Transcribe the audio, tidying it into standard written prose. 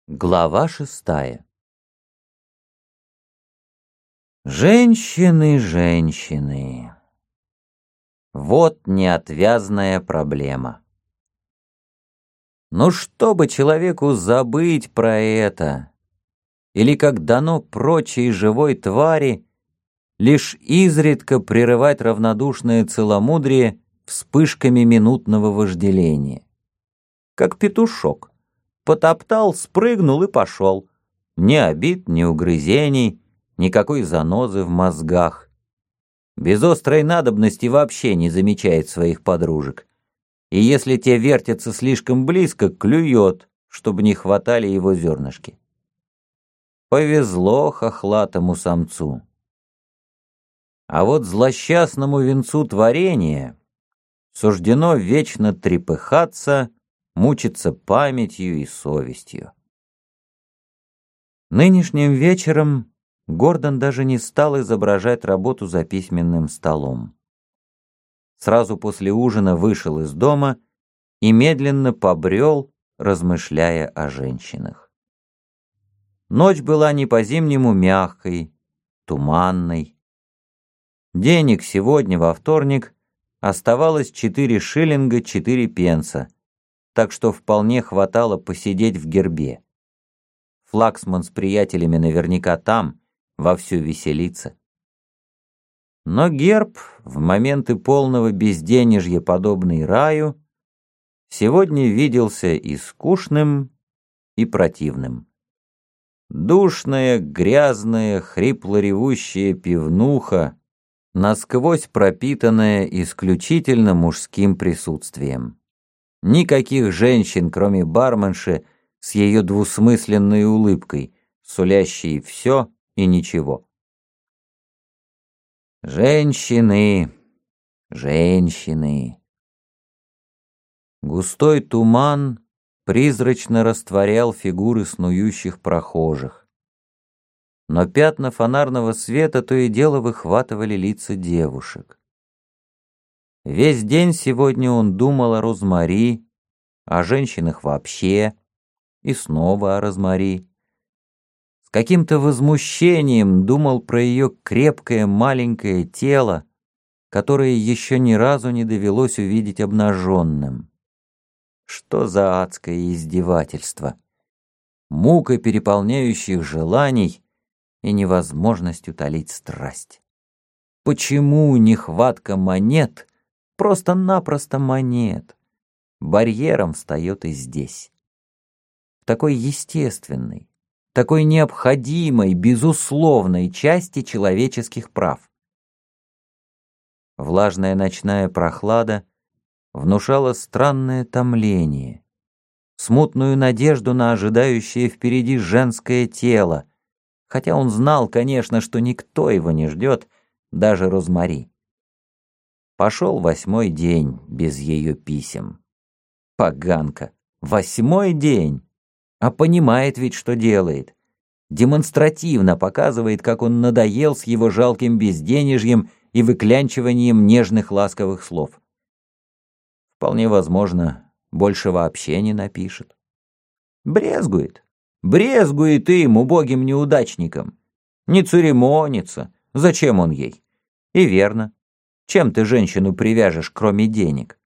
Глава 6. Женщины, женщины. Вот неотвязная проблема. Ну, чтобы человеку забыть про это, или, как дано прочей живой твари, лишь изредка прерывать равнодушное целомудрие вспышками минутного вожделения. Как петушок. Потоптал, спрыгнул и пошел. Ни обид, ни угрызений, никакой занозы в мозгах. Без острой надобности вообще не замечает своих подружек. И если те вертятся слишком близко, клюет, чтобы не хватали его зернышки. Повезло хохлатому самцу. А вот злосчастному венцу творения суждено вечно трепыхаться, мучиться памятью и совестью. Нынешним вечером Гордон даже не стал изображать работу за письменным столом. Сразу после ужина вышел из дома и медленно побрел, размышляя о женщинах. Ночь была не по-зимнему мягкой, туманной. Денег сегодня, во вторник, оставалось 4 шиллинга 4 пенса, так что вполне хватало посидеть в гербе. Флаксман с приятелями наверняка там, вовсю веселится. Но герб, в моменты полного безденежья, подобный раю, сегодня виделся и скучным, и противным. Душная, грязная, хрипло-ревущая пивнуха, насквозь пропитанная исключительно мужским присутствием. Никаких женщин, кроме барменши, с ее двусмысленной улыбкой, сулящей все и ничего. Женщины, женщины. Густой туман призрачно растворял фигуры снующих прохожих. Но пятна фонарного света то и дело выхватывали лица девушек. Весь день сегодня он думал о Розмари, о женщинах вообще, и снова о Розмари. С каким-то возмущением думал про ее крепкое маленькое тело, которое еще ни разу не довелось увидеть обнаженным. Что за адское издевательство! Мука переполняющих желаний и невозможность утолить страсть. Почему нехватка монет, просто-напросто монет, барьером встает и здесь? В такой естественной, такой необходимой, безусловной части человеческих прав. Влажная ночная прохлада внушала странное томление, смутную надежду на ожидающее впереди женское тело, хотя он знал, конечно, что никто его не ждет, даже Розмари. Пошел 8-й день без ее писем. Поганка, 8-й день! А понимает ведь, что делает. Демонстративно показывает, как он надоел с его жалким безденежьем и выклянчиванием нежных ласковых слов. Вполне возможно, больше вообще не напишет. Брезгует им, убогим неудачником. Не церемонится. Зачем он ей? И верно. Чем ты женщину привяжешь, кроме денег?